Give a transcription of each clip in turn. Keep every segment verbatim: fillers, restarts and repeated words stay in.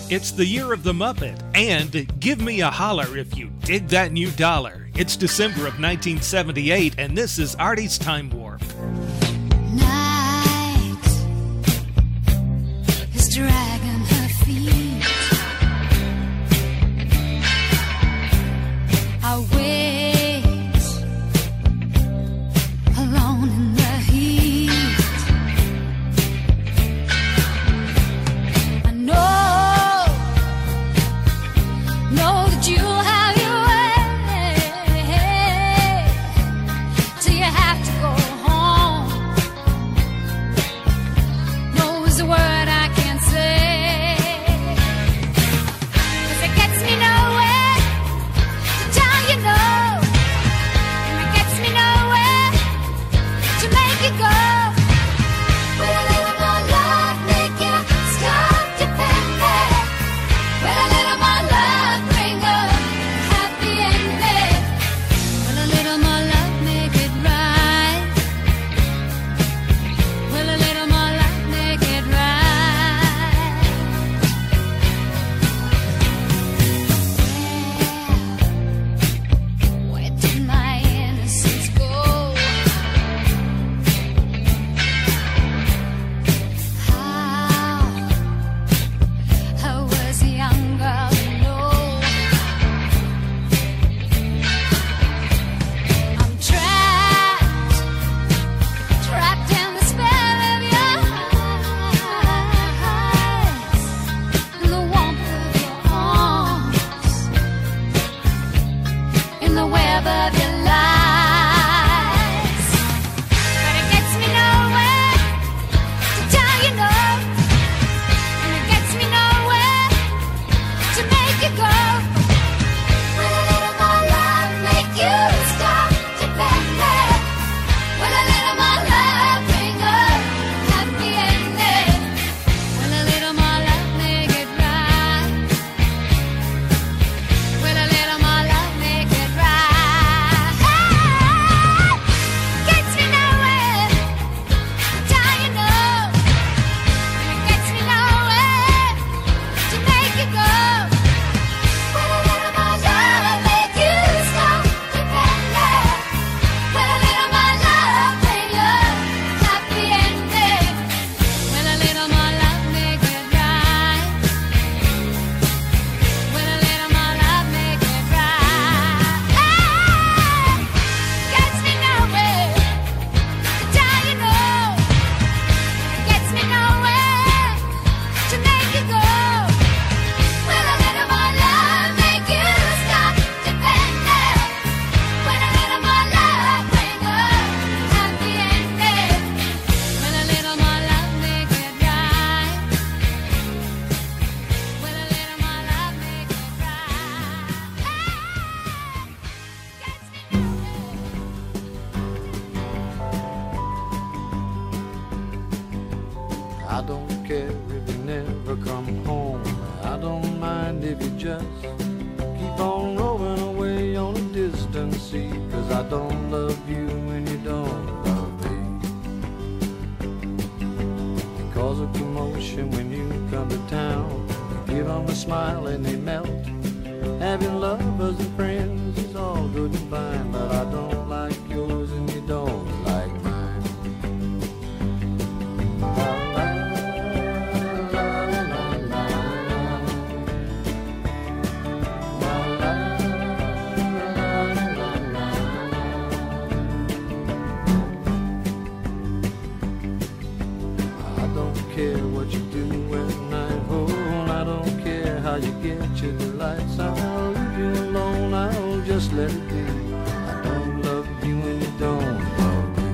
It's the year of the Muppet, and give me a holler if you dig that new dollar. It's December of nineteen seventy-eight, and this is Artie's Time Warp. Night is dragging her feet. I wait alone in the heat. I know, know that you have your way till you have to go home. No is the word I can say, 'cause it gets me nowhere to tell you no, and it gets me nowhere to make you go. Will a little more love make you stop depending? Will a little more love bring a happy ending? Will a little more love make it right? Will a little more love make it right? Where, where did my innocence go? How I was a young girl, you know. I'm trapped, trapped in the spell of your eyes, in the warmth of your arms, in the web of your lies. But it gets me nowhere to tell you no, and it gets me nowhere to make you go. Will a little more love make you stop depending? Will a little more love bring a happy ending? Will a little more love make it right? Will a little more love make it right? Gets me nowhere to tell you no, and it gets me nowhere to make you go. Will a little more love make you stop depending? Will a little more love bring a happy ending? Will a little more love make it right? Will a little more love make it right? Gets me nowhere to tell you no, it gets me nowhere to make you go. Will a little more love make you stop depending? Will a little more love bring a happy ending? Will a little more love make it right? Will a little more love make it right? I don't care if you never come home. I don't mind if you just keep on rolling away on a distant sea. 'Cause I don't love you when you don't love me. You cause a commotion when you come to town. You give them a smile and they melt. Having lovers and friends is all good and fine, but I don't like yours and you don't like mine. La, la, la, la, la, la, la, la, la, la. I don't care what you do at night, oh, I don't care how you get your delights. I'll leave you alone, I'll just let it be. I don't love you and you don't love me.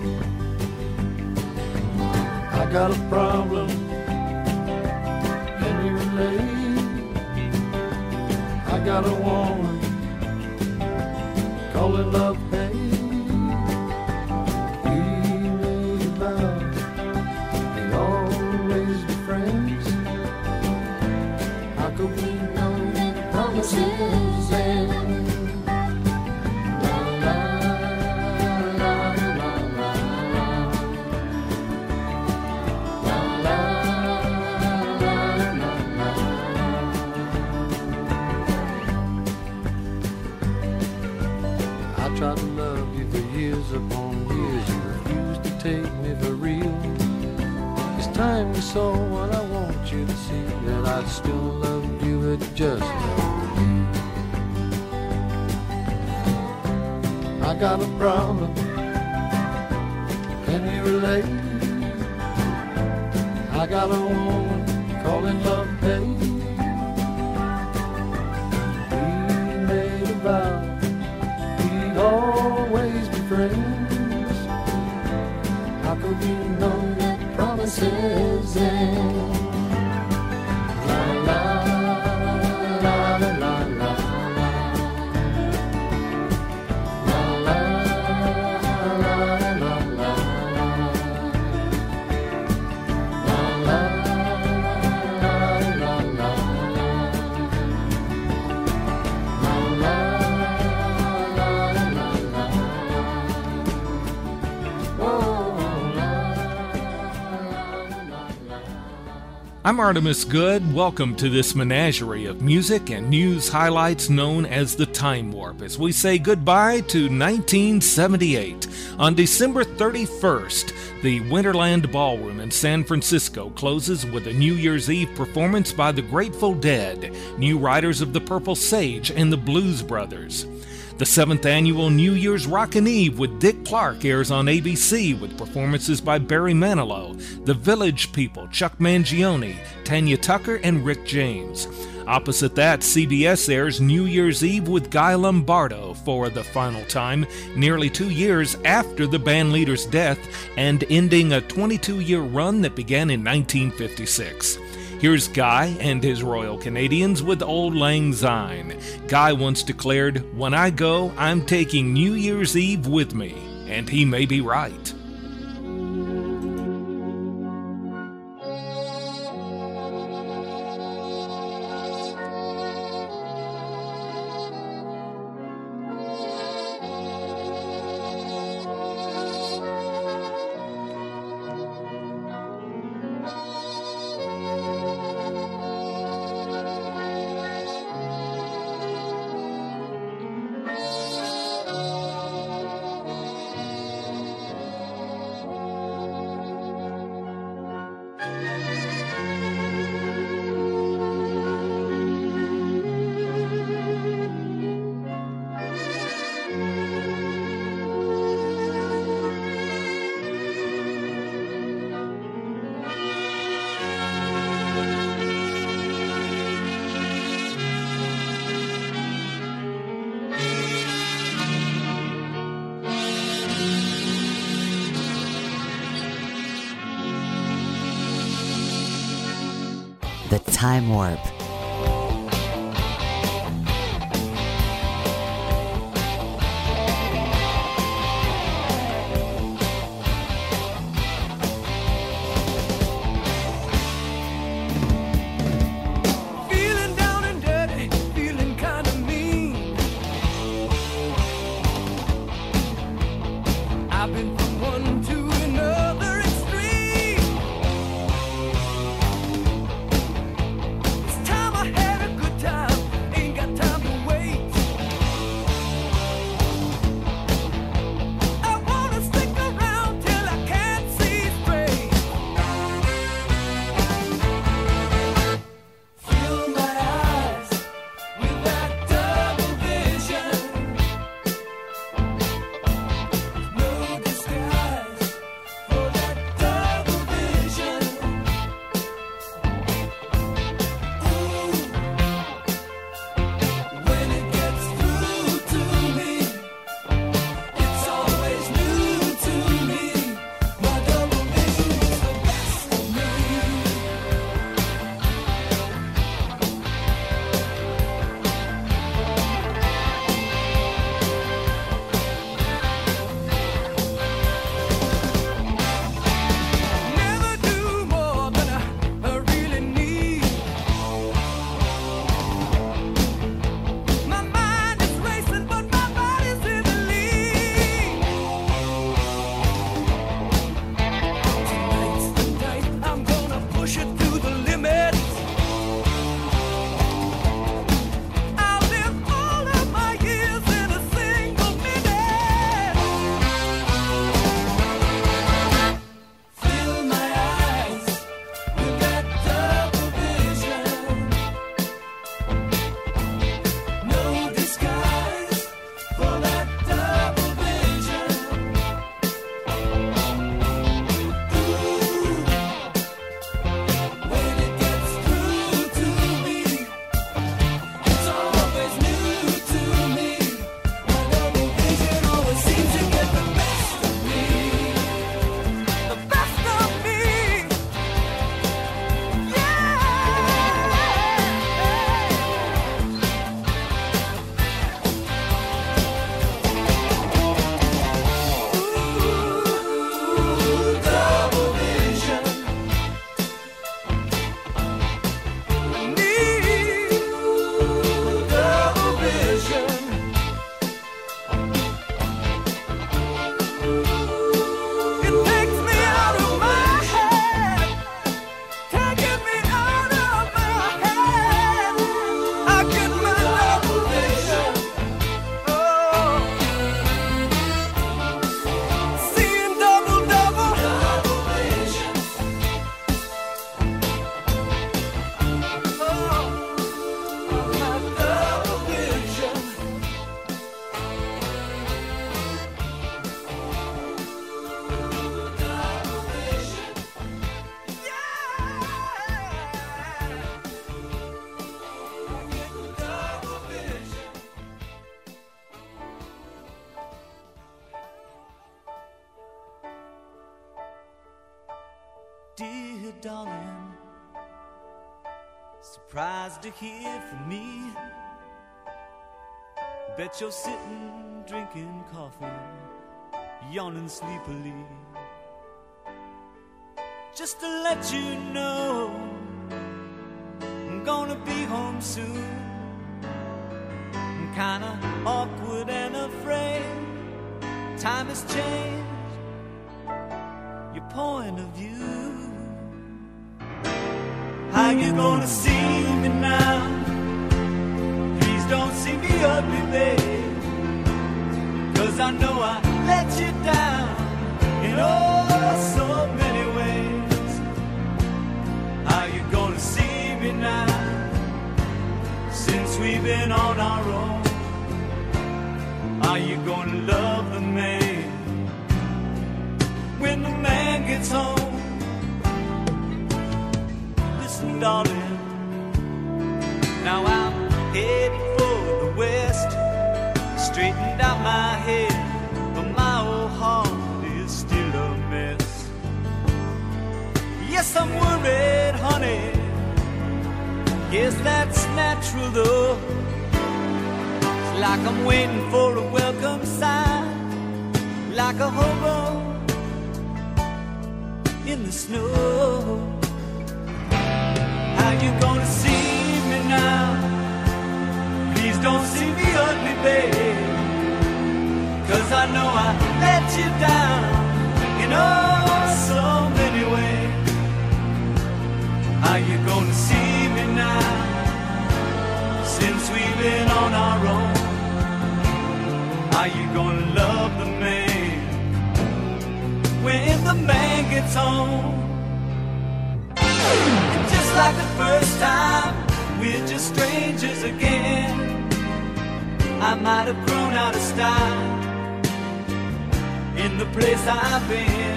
I got a problem, can you relate? I got a woman, call it love hate. We made a vow, they always be friends. How could we know that promises end? La, la, la, la, la, la, la, la, la, la, la. I tried to love you for years upon years. You refused to take me for real. This time you saw what I want you to see, that I still love you, but just love me. I got a problem, can you relate? I got a woman calling love pain. We made a vow we'd always be friends. How could we know that promises end? La la la la la la. I'm Artemis Good. Welcome to this menagerie of music and news highlights known as the Time Warp, as we say goodbye to nineteen seventy-eight. On December thirty-first, the Winterland Ballroom in San Francisco closes with a New Year's Eve performance by the Grateful Dead, New Riders of the Purple Sage, and the Blues Brothers. The seventh annual New Year's Rockin' Eve with Dick Clark airs on A B C with performances by Barry Manilow, The Village People, Chuck Mangione, Tanya Tucker, and Rick James. Opposite that, C B S airs New Year's Eve with Guy Lombardo for the final time, nearly two years after the bandleader's death and ending a twenty-two-year run that began in nineteen fifty-six. Here's Guy and his Royal Canadians with Old Lang Syne. Guy once declared, "When I go, I'm taking New Year's Eve with me," and he may be right. The Time Warp. Feeling down and dirty, feeling kind of mean. I've been from one to another extreme. It's surprised to hear from me. Bet you're sitting, drinking coffee, yawning sleepily. Just to let you know, I'm gonna be home soon. I'm kinda awkward and afraid. Time has changed your point of view. How you gonna see me now? Please don't see me ugly, babe, 'cause I know I let you down in oh so many ways. How you gonna see me now? Since we've been on our own, are you gonna love the man when the man gets home? Listen, darling, now I'm headed for the west. Straightened out my head, but my old heart is still a mess. Yes, I'm worried, honey. Yes, that's natural though. It's like I'm waiting for a welcome sign, like a hobo in the snow. How you gonna see me now? Please don't see me ugly, babe, 'cause I know I let you down in oh so many ways. How you gonna see me now? Since we've been on our own, are you gonna love the man when the man gets home? And just like the first time, we're just strangers again. I might have grown out of style in the place I've been.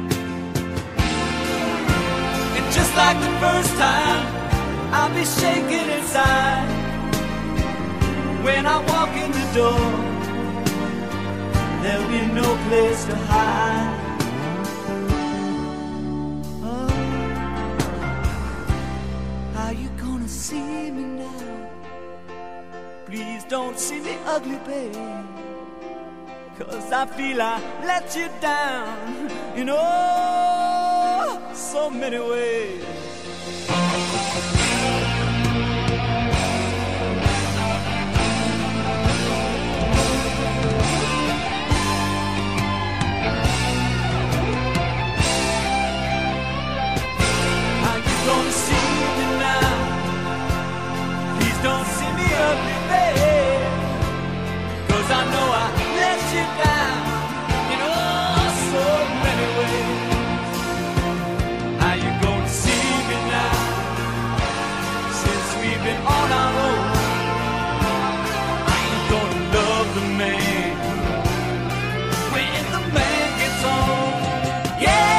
And just like the first time, I'll be shaking inside when I walk in the door. There'll be no place to hide. Oh, how you gonna see me now? Please don't see me ugly, babe, 'cause I feel I let you down in oh so many ways. How you gonna see me now? Please don't see me ugly, babe, 'cause I know I let you down in oh so many ways. How you gonna see me now? Since we've been on our own, I ain't gonna love the man when the man gets home. Yeah.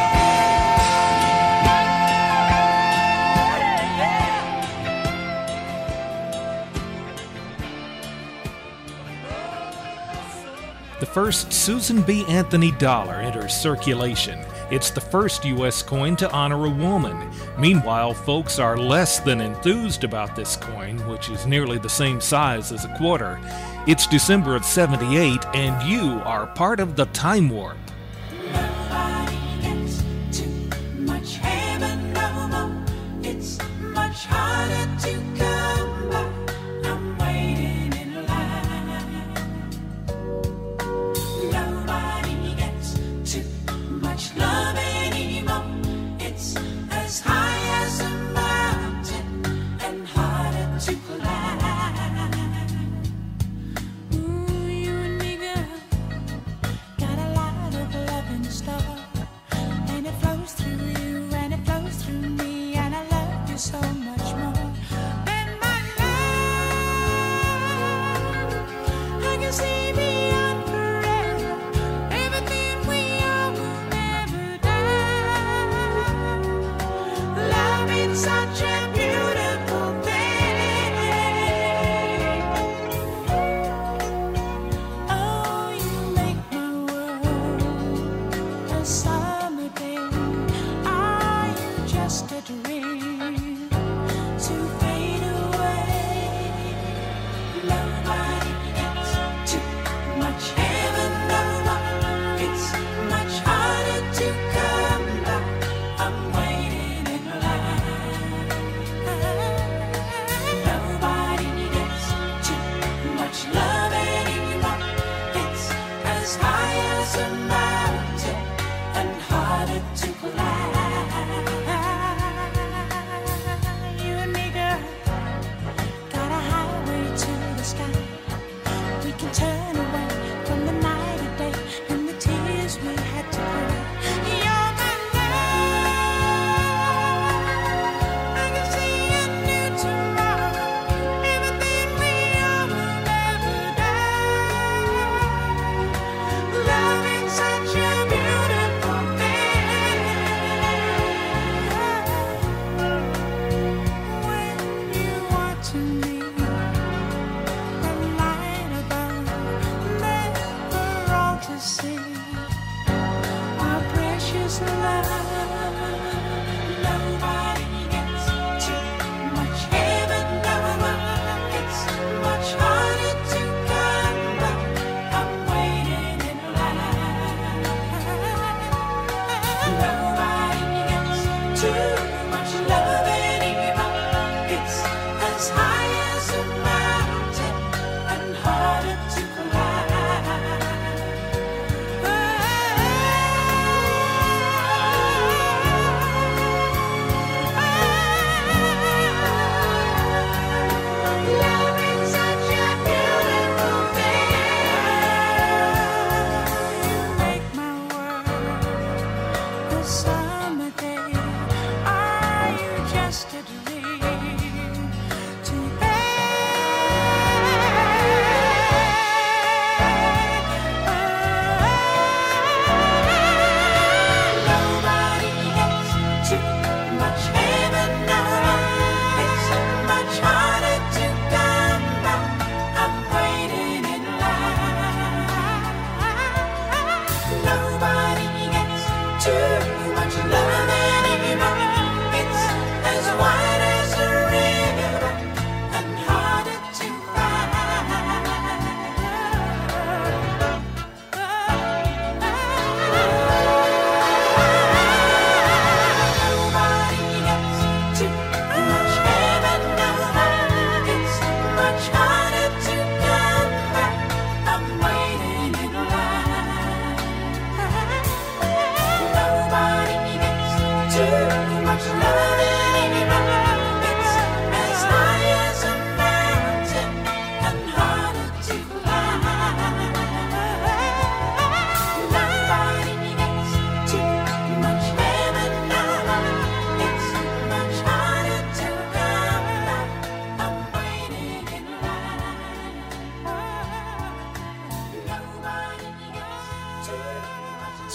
The first Susan B. Anthony dollar enters circulation. It's the first U S coin to honor a woman. Meanwhile, folks are less than enthused about this coin, which is nearly the same size as a quarter. It's December of seventy-eight, and you are part of the Time Warp. Nobody gets too much heaven no more. It's much harder to come by. I'm waiting in line. Nobody gets too much love anymore. It's as high as a mountain and harder to climb. Ooh, you and me, girl, got a lot of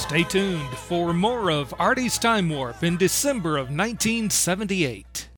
Stay tuned for more of Artie's Time Warp in December of nineteen seventy-eight.